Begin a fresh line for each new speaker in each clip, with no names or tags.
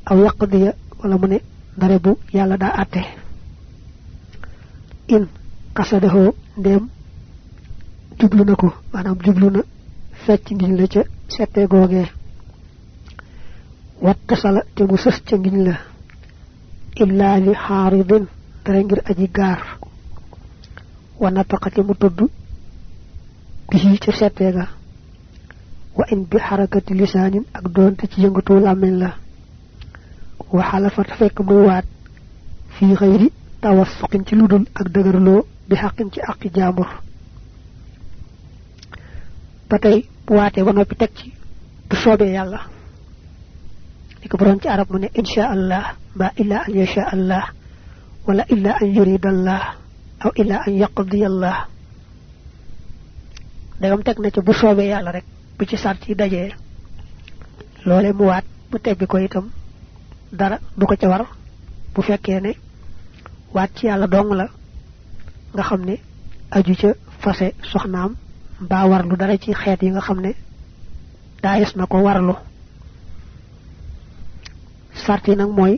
aw yaqdiya wala mu ne dare bu yàlla daa àtte in qasadahu ndem jublu na ko maanaam jublu na fecc ngiñ la ca settee googee wattasala te mu sës ca ngiñ la illa li xaaridin dara ngir aji gaar wa nataqati mu tudd bihi ca settee ga wa in bi xarakati lisaanin ak doonte ci yëngatu làmmiñ la wa xalafat fekk muy waat fii xëyri tawassuqin ci ludul ak dëgërloo bi xaqin ci àqi jaambur ba tey bu waatee ba noppi teg ci bu soobee yàlla li ko borom ci arab mu ne insha allah ba illa an yasha allah wala illa an yurid allah aw illa an yaqdi allah dagam teg na ci bu soobee yàlla rek bu ci sart yi dajee loole mu waat bu tebbi ko itam dara du ko ca war bu fekkee ne waat ci yàlla dong la nga xam ne aju ca fase soxnaam mbaa warlu dara ci xeet yi nga xam ne daayis na ko warlu sart yi nag mooy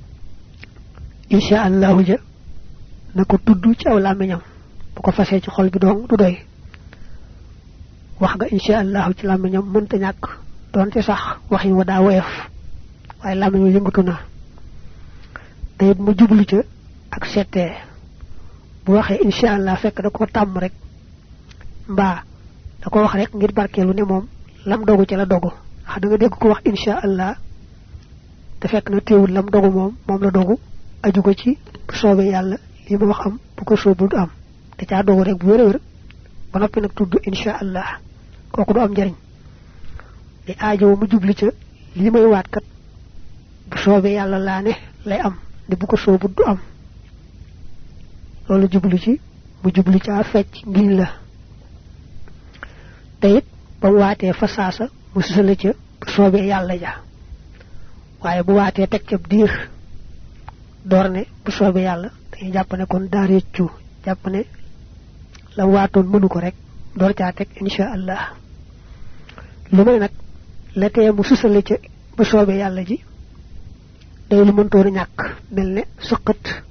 insha allahu ja na ko tudd ci aw làmmiñam bu ko fasee ci xol bi dong du doy wax nga insha allahu ci làmmiñam mënta ñàkk doonte sax waxin wa daa woyof waaye làmmiñ wa yëngatu na te it mu jublu ca ak settee bu waxee insha allah fekk da ko tàmm rek mbaa da ko wax rek ngir barkeelu ne moom lam dogu ci la dogu ndax da nga dégg ko wax insha allah te fekk na teewul lam dogu moom la dogu aju ko ci bu soobee yàlla li ma wax am bu ko soobul du am te caa dogu rek bu wér ba noppi nag tudd insha allah kooku du am njariñ di aajowo mu jubli ca li may waat kat bu soobee yàlla laa ne lay am di bu ko soobul du am loolu jublu ci mu jublu ca fecc ngiñ la te it ba mu waatee fa saasa mu sësale ca bu soobee yàlla ja waaye bu waatee teg ca diir door ne bu soobee yàlla dañuy jàpp ne kon daa réccu jàpp ne la waatoon mënu ko rek door caa teg insha allah lu may nag la tee mu sësale ca bu soobee yàlla ji day lu mëntoon a ñàkk mel ne sëqët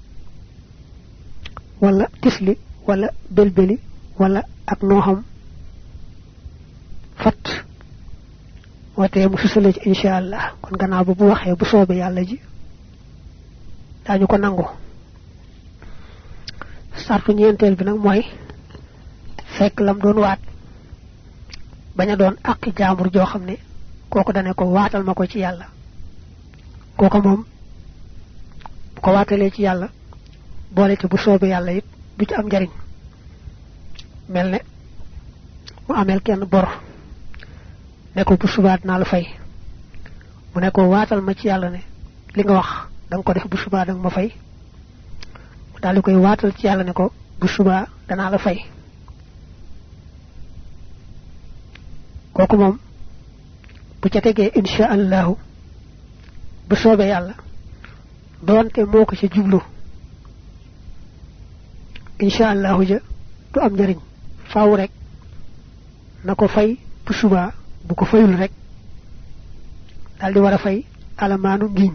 wala tisli wala belbeli wala ak nooxam fat wootee mu susale ci insha allah kon gannaaw bu waxee bu soobee yàlla ji daañu ko nangu sartu ñeenteel bi nag mooy fekk lam doon waat bañ a doon àqi jaambur joo xam ne kooku dane ko waatal ma ko ci yàlla kooku moom bu ko waatalee ci yàlla boole ci bu soobee yàlla it du ci am njariñ mel ne mu ameel kenn bor ne ko bu subaa dinaa la fay mu ne ko waatal ma ci yàlla ne li nga wax danga ko def bu subaa danga ma fay mu daal di koy waatal ci yàlla ne ko bu subaa danaa la fay kooku moom bu ca tegee insha allahu bu soobee yàlla doonte moo ko ci jublu insha allahu ja du am njariñ faaw rek na ko fay bu subaa bu ko fayul rek daal di war a fay alamaanu ngiñ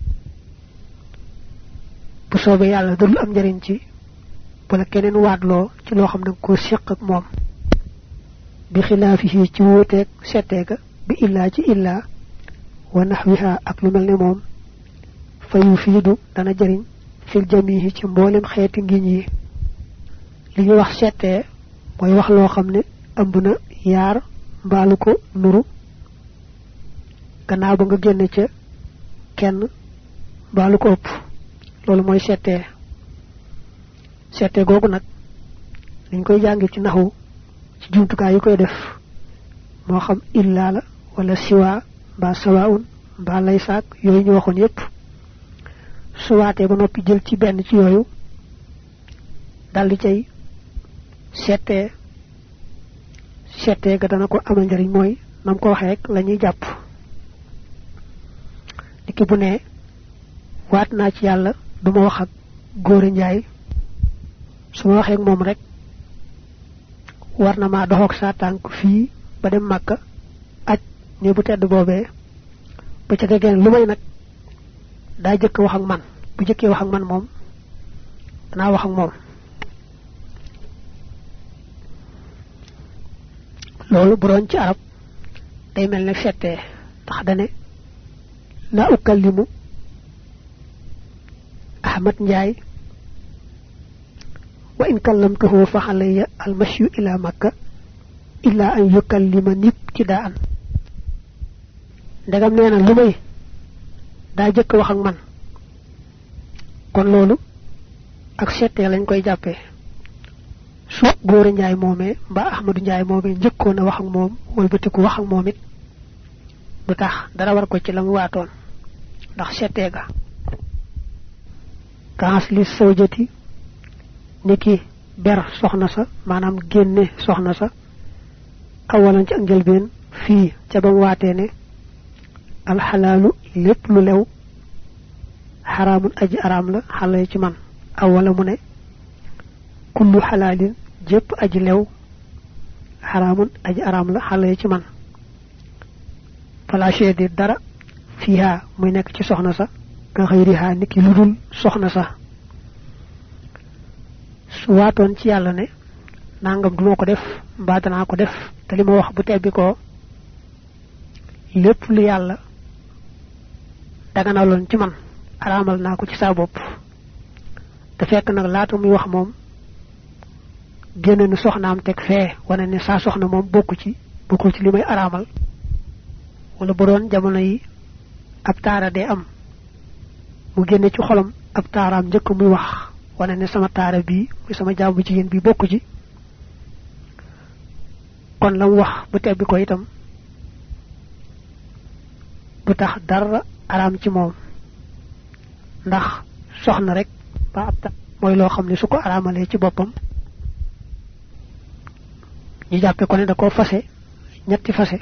bu soobee yàlla dul am njariñ ci bu la keneen waatloo ci loo xam ne ko séq ak moom bi xilaafihi ci wuuteeg setteega bi illaa ci illaa wa naxwiha ak lu mel ne moom fa yufiidu dana jariñ fil jamihi ci mboolem xeeti ngiñ yi li ñu wax settee mooy wax loo xam ne ëmb na yaar mbaalu ko nuru gannaaw ba nga génn ca kenn mbaalu ko ëpp loolu mooy settee googu nag dañ koy jàngi ci naxu ci jumtukaay yi koy def moo xam illaa la wala siwaa mbaa sawaun mbaa laysaak yooyu ñu waxoon yépp su waatee ba noppi jël ci benn ci yooyu daldi cay settee ga dana ko amal njariñ mooy nam ko waxee rek la ñuy jàpp niki bu ne waat naa ci yàlla duma wax ak góore njaay su ma waxee ak moom rek war na maa doxoog saa tànk fii ba dem Màkka aj ne bu tedd boobee ba ca tegeen lu may nag da jëk wax ak man bu jëkke wax ak man mom dana wax ak mom lolu bu doon ci arab day melni fété tax dane la ukallimu ahmad njaay wa in kallamtuhu fa alayya al mashyu ila makkah illa an yukallimani ibtida'an ndagam neena lumay da jëk wax ak man kon lolu ak sété lañ koy jappé su goor njaay momé ba ahmadu njaay momé jëkkoon wax ak mom wolbeuti wax ak momit du tax dara war ko ci lam waatoon ndax sété ga kaas li sawjati niki ber soxna sa manam génné soxna sa awalan ci angel ben fi ca bam waté né al halalu lepp lu lew haramun aji aram la xalé ci man awala mu né kullu halalin jep aji lew haramun aji aram la xalé ci man fala shaydi dara fiha muy nek ci soxna sa ka xeyriha niki ludul soxna sa su waton ci yalla ne nangam duma ko def mba dana ko def te lima wax bu tebbi ko lepp lu yalla daganalon ci man aramal nako ci sa bop te fekk nak laatu muy wax mom génne nu soxnaam tek fee wane ne sa soxna mom bokku ci limay aramal wala bu doon jamono yi ab taara de am mu génne ci xolam ab taaraam njëkk muy wax wane ne sama taara bi muy sama jaamu jigéen bi bokku ci kon lam wax bu tebbi ko itam bu tax dara aram ci mom ndax soxna rek ba ab moy lo xamni suko aramalé ci bopam ñi jappé ko né da ko fassé ñetti fassé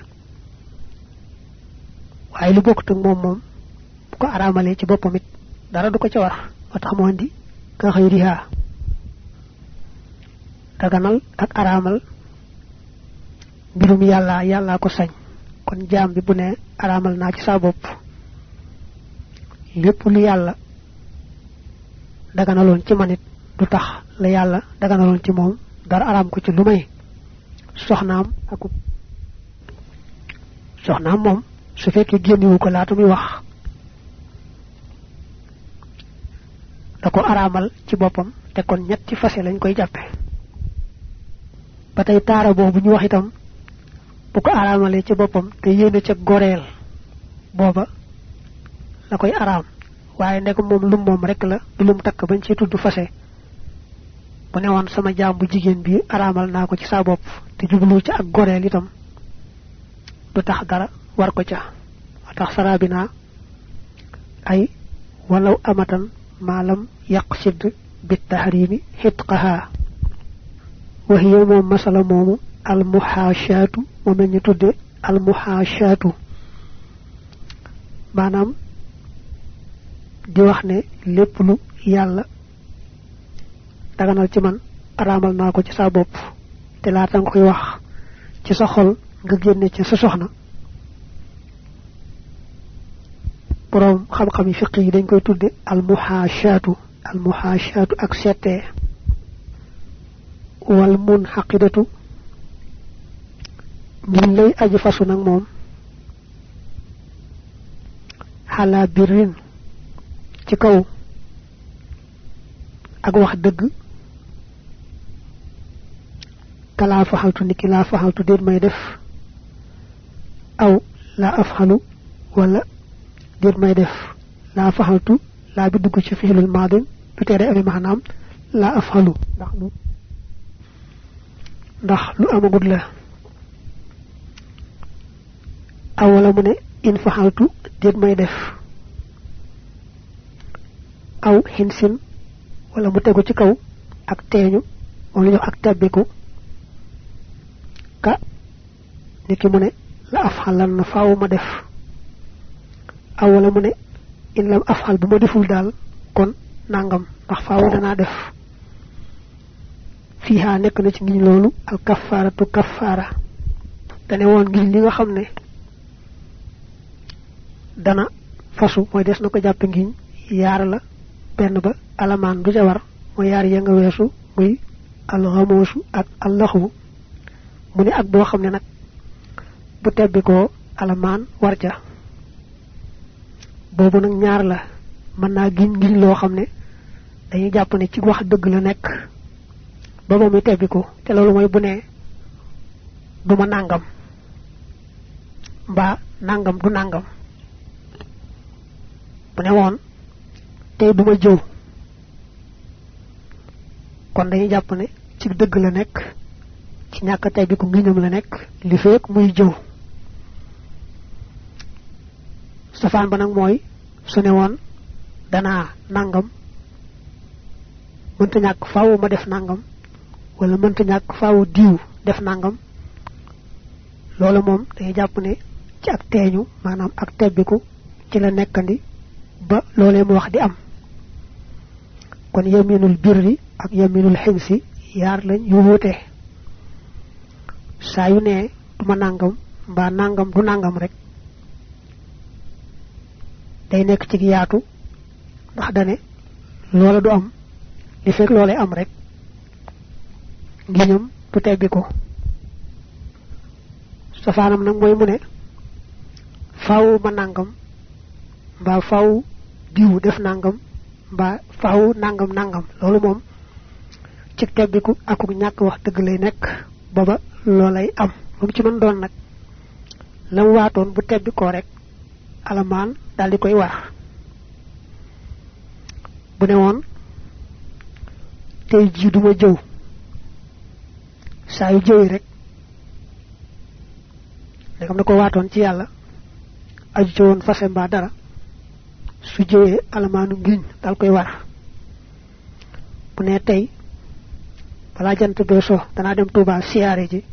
waye lu bokku tak mom bu ko aramalé ci bopam it dara du ko ci war motax mo andi ka xeyriha daganal ak aramal birum yalla ko sañ kon jaam bi bu né aramal na ci sa bop lepp lu yalla daganalon ci manit du tax la yalla daganalon ci mom dara aram ko ci lumay soxnaam mom su fekkee génniwu ko laata muy wax da ko aramal ci boppam te kon ñetti fase lañ koy jàppe ba tey taara boobu ñu wax itam bu ko aramalee ci boppam te yéene ca goreel booba la koy aram waaye ndek moom lum moom rek la du lum takk bañ ci tudd fase bu newoon sama jaam bu jigéen bi aramal naa ko ci sa bopp te jublu ci ak goreel itam du tax dara war ko ca tax sarabina ay walaw amatan malam yaqsid bit tahrimi hitqaha wa hiya mom masala momu al muhashatu mom lañu tudde al muhashatu manam di wax ne lepp lu yalla daganal ci man aramal nako ci sa bop te la tan koy wax ci sa xol nga genné ci sa soxna borom xam-xam fiqh yi dañ koy tudde al muhashatu ak sété wal munhaqidatu min lay aji fasu nak mom hala birrin ci kaw ak wax deug kala fahaltu niki la fahaltu deet may def aw la afhalu wala deet may def la fahaltu la bi dugg ci fi'lul madin du téré amé manam la afhalu ndax lu amagut la awala mu ne in fahaltu deet may def aw hinsin wala mu tegu ci kaw ak teñu wala ñu ak tabbiku ka niki mu ne la afhalan na faaw ma def awala mu ne in lam afhal bu ma deful dal kon nangam ndax faaw dana def fiha nek na ci ngi lolu al kaffaratu kaffara tane won ngi li nga xamne dana fasu moy des nako japp ngi yaar la benn ba alamaan du ca war mo yaar ya nga weesu muy alxamoosu ak allaxu mu ne ak boo xam ne nag bu tebbi ko alamaan war ca boobu nag ñaar la mën naa giñ loo xam ne dañuy jàpp ne ci wax dëgg la nekk ba moom mi tebbi ko te loolu mooy bu ne duma nangam mbaa nangam du nangam bu ne woon tey duma jëw kon dañuy jàpp ne ci dëgg la nekk ci ñàkk tebbi ko ngiñam la nekk li fekk muy jëw safaan ba nag mooy su ne woon danaa nangam mënta ñàkk faaw ma def nangam wala mënta ñàkk faaw diw def nangam loolu moom dañuy jàpp ne ci ak teeñu maanaam ak tebbiku ci la nekkandi ba loolee mu wax di am kon yaminul birri ak yaminul xinsi yaar lañ yu wuute saa yu ne duma nangam mbaa nangam du nangam rek day nekk ci yaatu ndax dane loola du am li fekk loolee am rek ngiñam du tebbi ko safaanam nag mooy mu ne faaw ma nangam mbaa faaw diw def nangam mbaa faaw nangam nangam loolu moom ci tebbiku akuk ñàkk wax dëgg lay nekk booba loolay am lu mu ci mën doon nag lam waatoon bu tebbikoo rek alamaan daal di koy war bu ne woon tey jii duma jëw saa yu jëwee rek ndegam na ko waatoon ci yàlla aju ci woon fase mbaa dara su jëwee alamaanu ngiñ dal koy war bu ne tey balaa jant bee so danaa dem Touba siyaare ji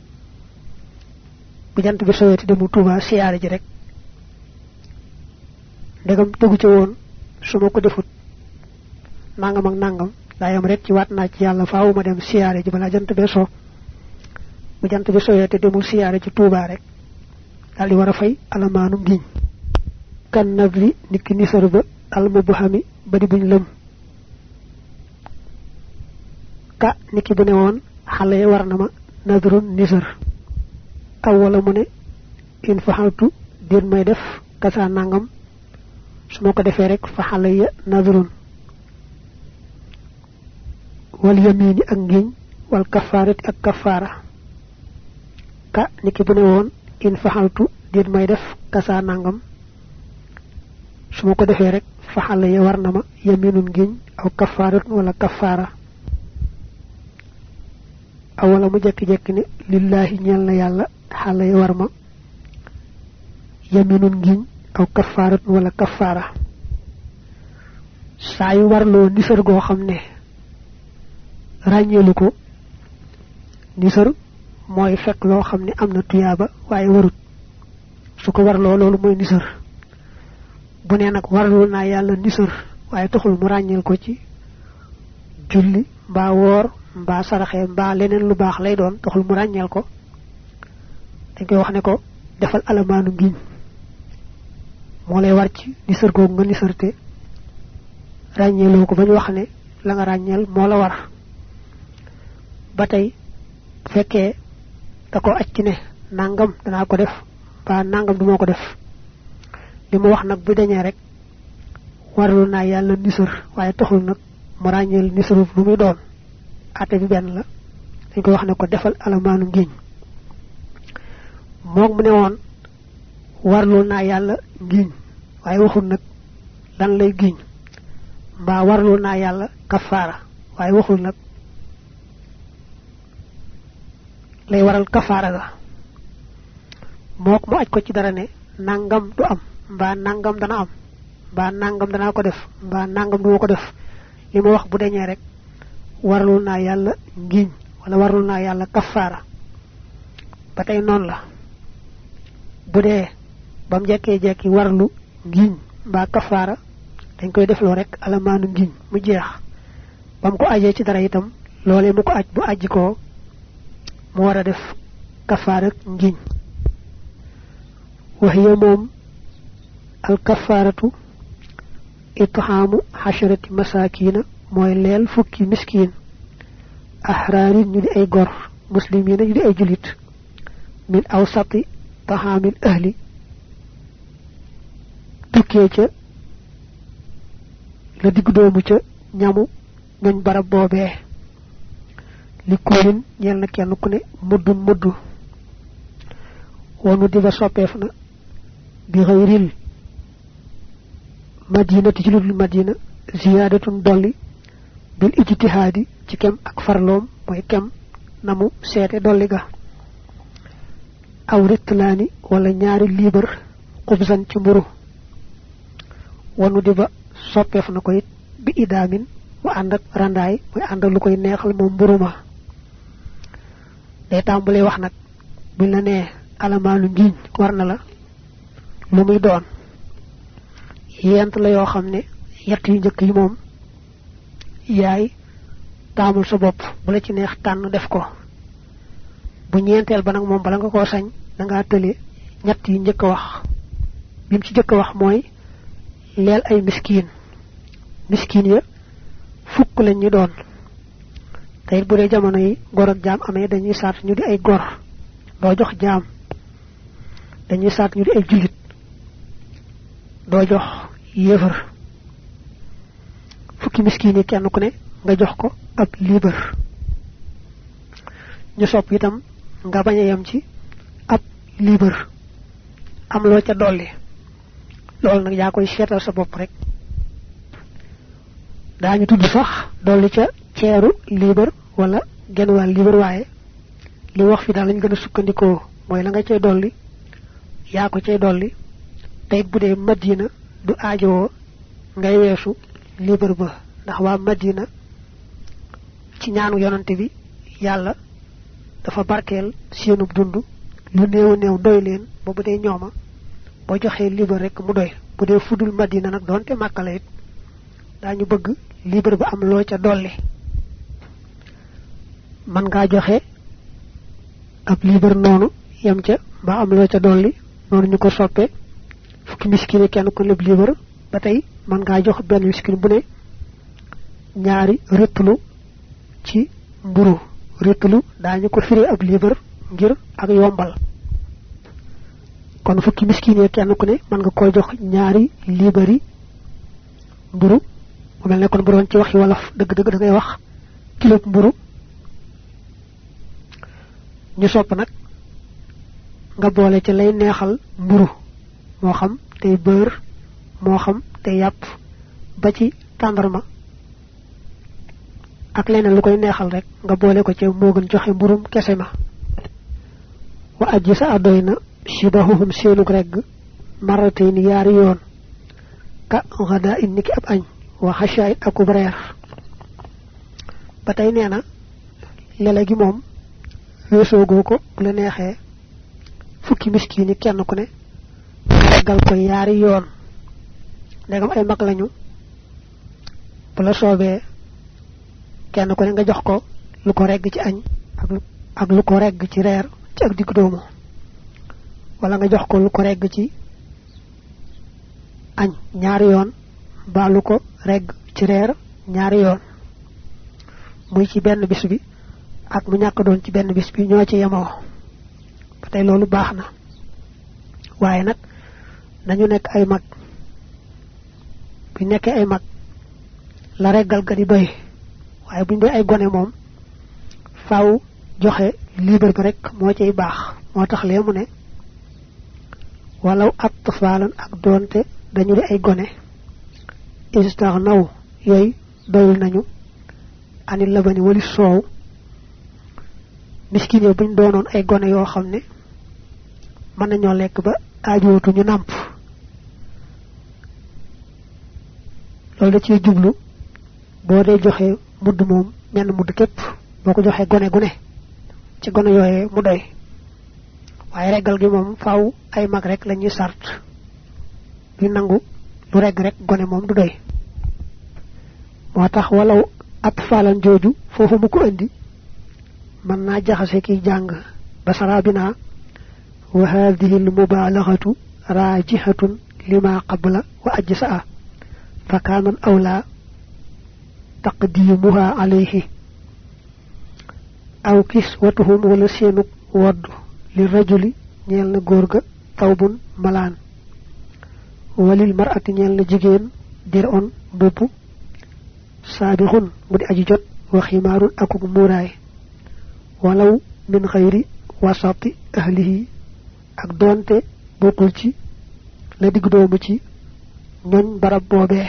bu jant bi sowee te demul Touba siyaare ji rek ndegam tegu ci woon su ma ko defut nangam ak nangam daa yam rek ci waat naa ci yàlla faaw ma dem siyaare ji balaa jant bee so bu jant bi sowee te demul siyaare ji Touba rek daal di war a fay alamaanu ngiñ kan nabli niki nisar ba almubuhami ba di buñ lëm ka niki bu ne woon xale war na ma nadrun nisar aw wala mu ne in faxaltu dir may def kasa nangam su ma ko defee rek fa xale ya nadrun wal yamini ak ngiñ wal kafaarati ak kafaara ka niki bu ne woon in faxaltu dir may def kasa nangam su ma ko defee rek fa xale ya war na ma yaminun ngiñ aw kafaaratun wala kafaara awala mu jekki-jekki ne lillahi ñeel na yàlla xale ya war ma yaminun ngiñ aw kafaaratun wala kafaara saa yu warloo nisar goo xam ne ràññeelu ko nisar mooy fekk loo xam ne am na tuyaaba waaye warut su ko warloo loolu mooy nisar bu ne nag warlul naa yàlla nisar waaye taxul mu ràññeel ko ci julli mbaa woor mbaa saraxe mbaa leneen lu baax lay doon taxul mu ràññeel ko dañ koy wax ne ko defal alamaanu ngiñ moo lay war ci nisar googu nga nisarte ràññeeloo ko ba ñu wax ne la nga ràññeel moo la war ba tey fekkee da ko aj ci ne nangam danaa ko def mbaa nangam du moo ko def li mu wax nag bu dañee rek warlu naa yàlla nisar waaye taxul nag mu ràññeel nisaru lu muy doon ate bi benn la dañ koy wax ne ko defal alamaanu ngiñ moom mu ne woon warlu naa yàlla ngiñ waaye waxul nag lan lay giñ mbaa warlu naa yàlla kafaara waaye waxul nag lay waral kafaara la mook mu aj ko ci dara ne nangam du am mbaa nangam dana am mbaa nangam danaa ko def mbaa nangam du ma ko def li ma wax bu deñee rek warlu naa yàlla ngiñ wala warlu naa yàlla kafaara ba tey noonu la bu dee bam jekkee-jekki warlu ngiñ mbaa kafaara dañ koy defloo rek alamaanu ngiñ mu jeex bam ko ajee ci dara itam loolee mu ko aj bu ajji ko mu war a def kafaara ngiñ waxiya moom al kafaaratu ithamu hasharati masakina moy leel fukki miskin ahrarin ñu di ay gor muslimina ñu di ay julit min awsati tahamil ahli tukke ca la digg doomu ca ñamu ñoñ barab boobee li kurin ñel na kenn ku ne muddu wonu diba soppeef na bi ghayril madinati ci ludul madina ziyadatun dolli bil ijtihadi ci kem ak farloom moy kem namu sété dolli ga aw ritlani wala ñaari liber xubsan ci mburu wonu diba soppeef na ko it bi idamin wa and ak randaay moy and lu koy neexal mom mburuma day tambulé wax nak buñ la né alamanu ngiñ war na la lu muy doon yent la yoo xam ne yett yu njëkk yi moom yaay taamul sa bopp bu la ci neex tànn def ko bu ñeenteel ba nag moom bala nga koo sañ da ngaa tële ñett yi njëkk wax bim ci njëkk wax mooy leel ay miskin ya fukk lañ ñu doon tey bu dee jamono yi gor ak jaam amee dañuy saat ñu di ay gor doo jox jaam dañuy saat ñu di ay julit doo jox yéefar fukki miskin yi kenn ku ne nga jox ko ab liber ñu sopp itam nga bañ a yem ci ab liber am loo ca dolli loolu nag yaa koy seetal sa bopp rek daañu tudd sax dolli ca ceeru liber wala genn wàll liber waaye li wax fi daal lañ gën a sukkandikoo mooy la nga cay dolli yaa ko cay dolli tay bu dee madina du aajo ngay weesu liber ba ndax waa madina ci ñaanu yonante bi yàlla dafa barkeel seenub dund lu néew doy leen ba bu dee ñooma boo joxee liber rek mu doy bu dee fudul madina nag doonte màkkala it daañu bëgg liber ba am loo ca dolli man ngaa joxe ab liber noonu yam ca ba am loo ca dolli noonu ñu ko soppe fukki miskin kenn ko lepp liber ba tey man ngaa jox benn miskin bu ne ñaari retlu ci mburu retlu daañu ko firé ab liber ngir ak yombal kon fukki miskin kenn ku ne man nga koy jox ñaari liberi mburu mu melne kon bu doon ci waxi wolof deug da ngay wax kilo mburu ñu sopp nak nga boole ci lay neexal mburu mo xam tay beurre mo xam tay yap ba ci tandarma ak leneen lu koy neexal rek nga boole ko ci mo gën joxe mburum kesse ma wa ajisa adoyna shibahuhum seenuk reg maratayn yaari yoon ka gada inniki ab añ wa xashaay akub reer ba tey nee na lele gi moom weesoogoo ko bu la neexee fukki miskini kenn ku ne reggal ko yaari yoon ndegam ay mag lañu bu la soobee kenn ku ne nga jox ko lu ko regg ci añ ak lu ko regg ci reer ci ak digg doomu wala nga jox ko lu ko regg ci añ ñaari yoon ba lu ko regg ci reer ñaari yoon muy ci benn bis bi ak mu ñàkk doon ci benn bis bi ñoo ci yemoo ba tey loolu baax na waaye nag nañu nekk ay mag bu nekkee ay mag la reggal ga di doy waaye buñ doy ay gone moom faaw joxe liber ba rek moo ciy baax moo tax lee mu ne walaw atfaalan ak doonte dañu di ay gone istaghnaw yoy doyul nañu ani labani wali soow miskin yo buñ doonoon ay gone yoo xam ne mën nañoo lekk ba aajootu ñu nàmp loolu da ciy jublu boo dee joxe mudd moom menn mudd képp boo ko joxee gone gune ci gone yooyee mu doy waaye reggal gi moom faaw ay mag rek lañuy sart du nangu lu regg rek gone moom du doy moo tax walaw atfaalan jooju foofu mu ko andi man naa jaxase kiy jàng basarabina wa hadhihi al mubalaghatu rajihatun lima qabla wa ajsa'a fa kaana awla taqdimuha alayhi aw kiswatuhum wala seenu wodd li rajuli ñeel na góor ga tawbun malaan walil mar'ati ñeel na jigéen dir on mbubb saabixun mu di aji jot wa ximaarun akuk muuraay walaw min xayri wasati ahlihi ak doonte bokkul ci la digg doomu ci ñoñ barab boobee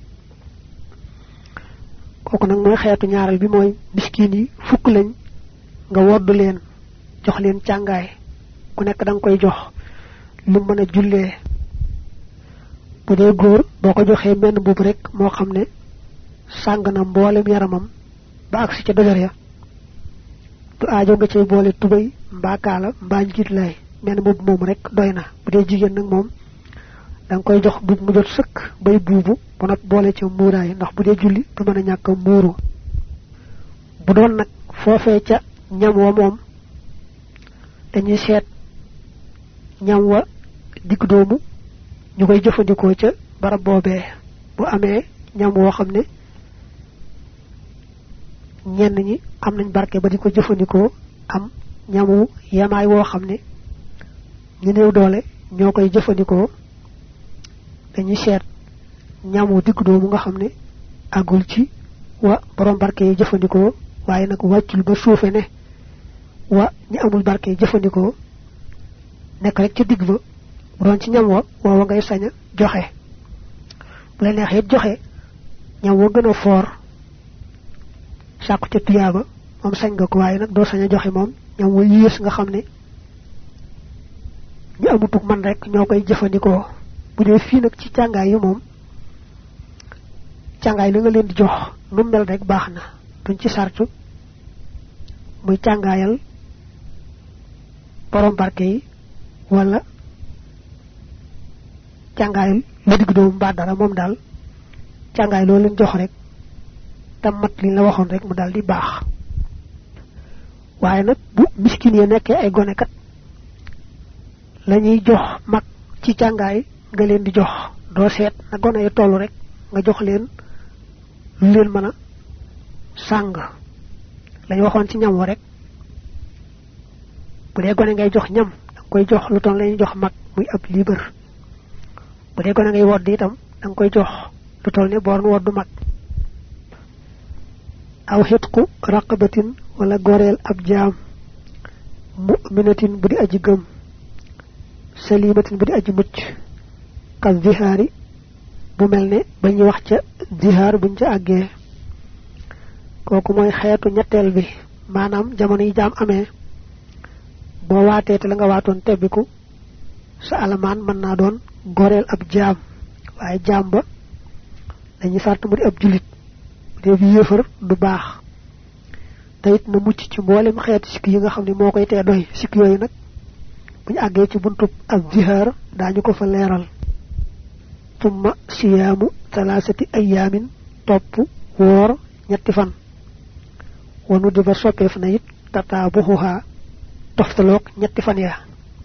kooku nag mooy xeetu ñaaral bi mooy miskin yi fukk lañ nga woddu leen jox leen càngaay ku nekk dang koy jox lu mën a jullee bu dee góor boo ko joxee menn mbubb rek moo xam ne sàng na mboolem yaramam ba agsi ca dëgër ya du aajo nga cay boole tubay mbaa kaala mbaa njiit lay menn mbubb moom rek doy na bu dee jigéen nag moom dang koy jox mbubb mu jot sëkk bay buubu bu nag boole ca muuraay ndax bu dee julli du mën a ñàkk muuru bu doon nag foofee ca ñam wa moom dañuy seet ñam wa digg doomu ñu koy jëfandikoo ca barab boobee bu amee ñam woo xam ne ñenn ñi am nañ barke ba di ko jëfandikoo am ñamu yamaay woo xam ne ñu néew doole ñoo koy jëfandikoo dañuy seet ñamu digg doomu nga xam ne àggul ci wa borom barke yi jëfandikoo waaye nag wàccul ba suufe ne wa ñi amul barke yi jëfandikoo nekk rek ca digg ba bu doon ci ñam wa woowa ngay saña joxe bu la neexee joxe ñam wa gën a foor sàkku ca tuyaaba moom sañ nga ko waaye nag doo sañ a joxe moom ñam wa yées nga xam ne ñu amutuk man rek ñoo koy jëfandikoo bu dee fii nag ci càngaay yi moom càngaay la nga leen di jox nu mel rek baax na duñ ci sartu muy càngaayal borom barke yi wala càngaayal la digg doomu mbaa dara moom daal càngaay loo leen jox rek tam mat li la waxoon rek mu daal di baax waaye nag bu miskin yi nekkee ay gone kat lañuy jox mag ci càngaay nga leen di jox doo seet na gone yi tollu rek nga jox leen lu leen mën a sàng lañ waxoon ci ñam wa rek bu dee gone ngay jox ñam danga koy jox lu toll lañuy jox mag muy ab liibar bu dee gone ngay wodd itam danga koy jox lu toll ne boor nu woddu mag aw xitqu raqabatin wala goreel ab jaam mu'minatin bu di aji gëm salimatin bu di aji mucc ka zihaari bu mel ne ba ñuy wax ca zihaar buñ ca àggee kooku mooy xeetu ñetteel bi maanaam jamono yi jaam amee boo waatee te la nga waatoon tebbiku sa alamaan mën naa doon goreel ab jaam waaye jaam ba dañuy sart mu di ab julit bu dee bi yéefar du baax te it na mucc ci mboolem xeetu sikk yi nga xam ne moo koy tee doy sikk yooyu nag buñu àggee ci buntub ak zihaar daañu ko fa leeral tumma siyaamu talaasati ayaamin topp woor ñetti fan wanu di ba soppeef na it tataabuxuha toftaloog ñetti fan ya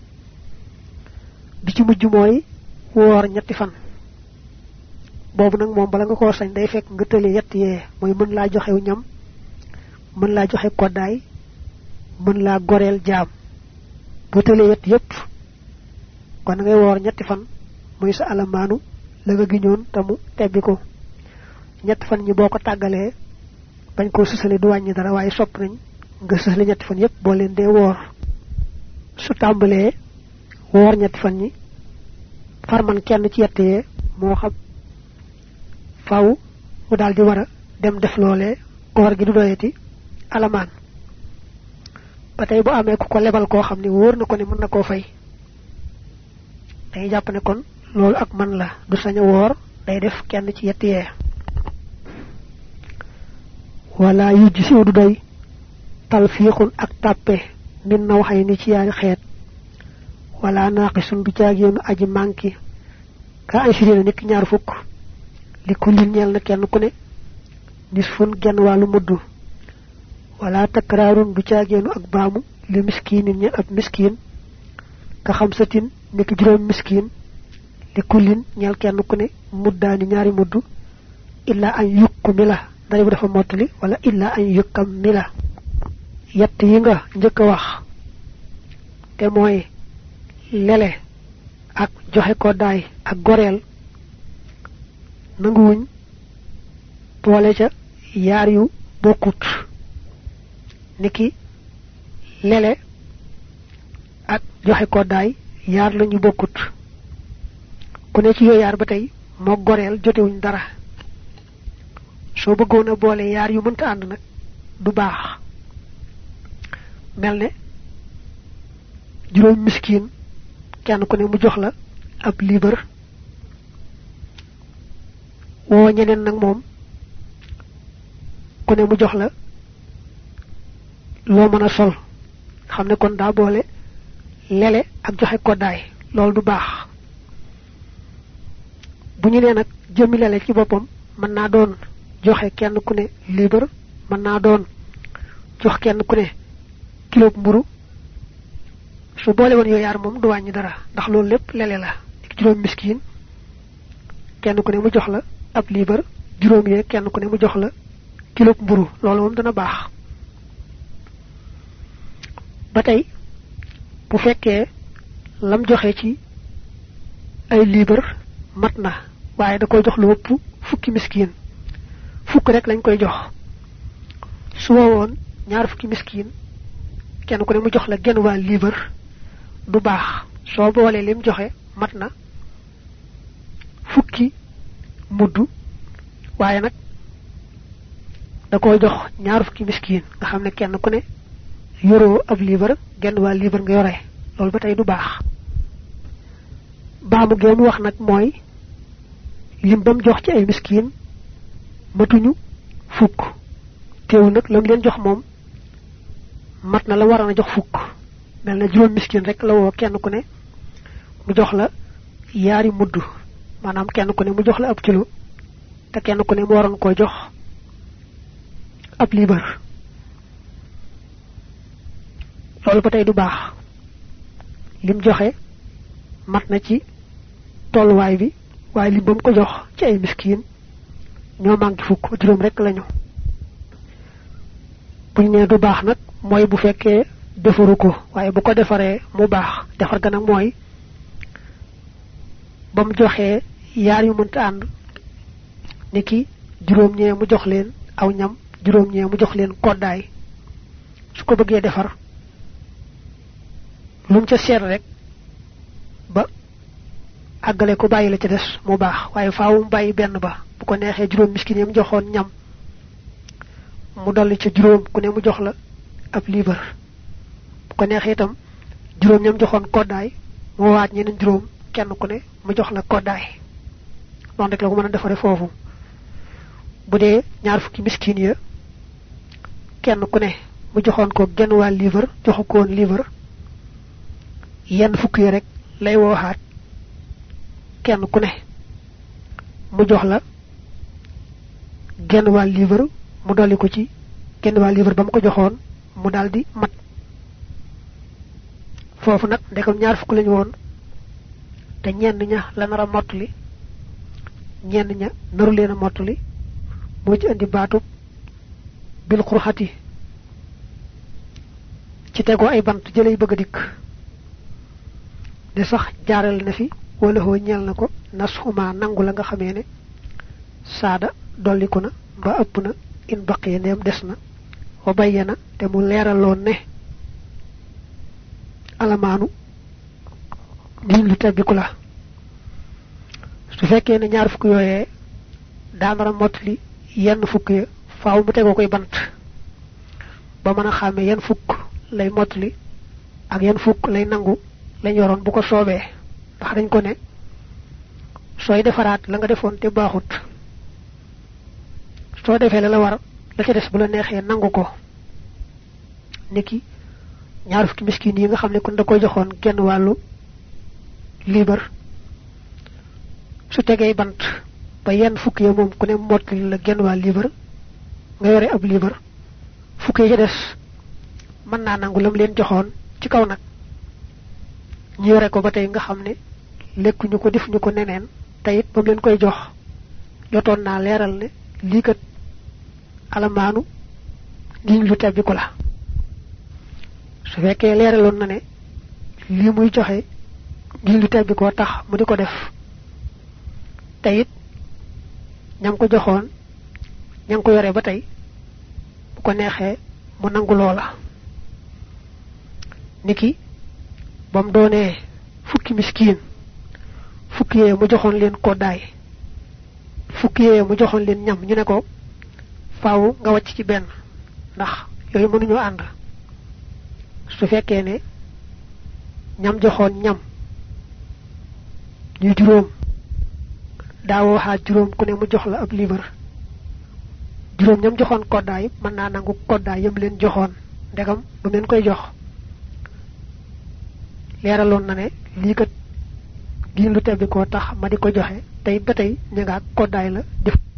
bi ci mujj mooy woor ñetti fan boobu nag moom bala nga koo sañ day fekk nga tële yett yee mooy mën laa joxew ñam mën laa joxe koddaay mën laa goreel jaam bu tële yett yépp kon ngay woor ñetti fan muy sa alamaanu la nga giñoon tamu tebbi ko ñetti fan ñi boo ko tàggalee bañ koo sësale du wàññi dara waaye sopp nañ nga sësale ñetti fan yépp boo leen dee woor su tàmbalee woor ñetti fan ñi farman kenn ci yett yee moo xam faw mu daal di war a dem def loolee koor gi du doyati alamaan ba tey bu amee ku ko lebal koo xam ne wóor na ko ne mën na koo fay day jàpp ne kon loolu ak man la du sañ a woor day def kenn ci yett yee wala yujj siw du doy talfiixun ak tàppe min na waxay ni ci yaari xeet wala naaqisun du caagéenu aji manki ka ashrina nit ñaar fukk li ku lin ñeel na kenn ku ne nisfun genn wàllu mudd wala takraarun du caagéenu ak baamu li miskinin ñeel ab miskin ka xamsatin niki juróom miskin li ku lin ñeel kenn ku ne muddaani ñaari mudd illa an yukmila day bu dafa motali wala illa an yukammila yett yi nga njëkk wax te mooy lele ak joxe ko daay ak goreel nanguwuñ boole ca yaar yu bokkut niki lele ak joxe ko daay yaar lañu bokkut ku ne ci yooyu yaar ba tey moo goreel jotewuñ dara soo bëggoon a boole yaar yu mënta ànd nag du baax mel ne juróom miskin kenn ku ne mu jox la ab liibar woo ñeneen nag moom ku ne mu jox la loo mën a sol xam ne kon daa boole lele ak joxe koddaay loolu du baax bu ñu nee nag jëmmi lele ci boppam mën naa doon joxe kenn ku ne liibar mën naa doon jox kenn ku ne kilo mburu su boole woon yooyu yaar moom du wàññi dara ndax loolu lépp lele la juróom miskin kenn ku ne mu jox la ab liibar juróom yee kenn ku ne mu jox la kilo mburu loolu moom dana baax ba tey bu fekkee lam joxe ci ay liibar mat na waaye da koy jox lu ëpp fukki miskin fukk rek lañ koy jox su woon ñaar fukki miskin kenn ku ne mu jox la genn waa liibar du baax soo boolee lim joxe mat na fukki muddu waaye nag da koy jox ñaar fukki miskin nga xam ne kenn ku ne yoroo ab liibar genn waa liibar nga yore loolu ba tey du baax baamu gee mu wax nag mooy lim bam jox ci ay miskin matuñu fukk teew nag lam leen jox moom mat na la war a jox fukk mel na juróom miskin rek la woo kenn ku ne mu jox la yaari mudd maanaam kenn ku ne mu jox la ab kilo te kenn ku ne mu waroon koo jox ab liibar loolu ba tey du baax lim joxe mat na ci tolluwaay bi waaye lim bam ko jox ci ay miskin ñoo mangi fukk juróom rek lañu buñ ne du baax nag mooy bu fekkee defaru ko waaye bu ko defaree mu baax defar ga nag mooy bam joxee yaar yu mënta ànd niki juróom ñee mu jox leen aw ñam juróom ñee mu jox leen koddaay su ko bëggee defar lum ca seet rek ba àggale ko bàyyi la ca des mu baax waaye faawu mu bàyyi benn ba bu ko neexee juróom miskin yam joxoon ñam mu dolli ca juróom ku ne mu jox la ab liibar bu ko neexee itam juróom ñam joxoon koddaay mu waat ñeneen juróom kenn ku ne mu jox la koddaay noonu rek la ko mën a defare foofu bu dee ñaar fukki miskin ya kenn ku ne mu joxoon ko genn waa liibar joxu ko woon liibar yenn fukk yi rek lay wooxaat kenn ku ne mu jox la genn waa liibar mu dolli ko ci genn waa liibar ba mu ko joxoon mu daldi mat foofu nag ndekam ñaar fukk lañu woon te ñenn ña la nar a mottali ñenn ña naru leen a mottali moo ci andi baatub bil xurxati ci tegoo ay bant jëlay bëgg a dikk de sax jaaral na fi wala ho ñeel na ko nashuma nangu la nga xamee ne saada dolliku na ba ëpp na in baqiya neem des na wa bayyana te mu leeraloon ne alamaanu liñ lu tebbiku la su fekkee ne ñaar fukk yooyee daanara mottali yenn fukk ya faaw mu tegoo koy bant ba mën a xàmme yenn fukk lay mottali ak yenn fukk lay nangu lañ yoroon bu ko soobee ndax dañ ko ne sooy defaraat la nga defoon te baaxut soo defee la war la ca des bu la neexee nangu ko niki ñaar fukki miskin yi nga xam ne kon da koy joxoon genn wàllu liibar su tegee bant ba yenn fukk ya moom ku ne mottali la genn wàll liibar nga yore ab liibar fukk yi ca des mën naa nangu lam leen joxoon ci kaw nag ñu yore ko ba tey nga xam ne lekkuñu ko defuñu ko neneen tayit bam leen koy jox jotoon naa leeral ne lii kat alamaanu giñ lu tebbi ko la su fekkee leeraloon na ne lii muy joxe giñ lu tebbi ko tax mu di ko def tayit ñam ko joxoon ñang ko yore ba tey bu ko neexee mu nangu loola niki bam doonee fukki miskin fukki yee mu joxoon leen koddaay fukki yee mu joxoon leen ñam ñu ne ko faaw nga wàcc ci benn ndax yooyu mënuñu ànd su fekkee ne ñam joxoon ñam ñu juróom daawoo xaaj juróom ku ne mu jox la ab liibar juróom ñam joxoon koddaay mën naa nangu koddaay yam leen joxoon ndegam bu leen koy jox leeraloon na ne lii kat giñ lu tebbi koo tax ma di ko joxe tey ba tey ña nga koddaay la def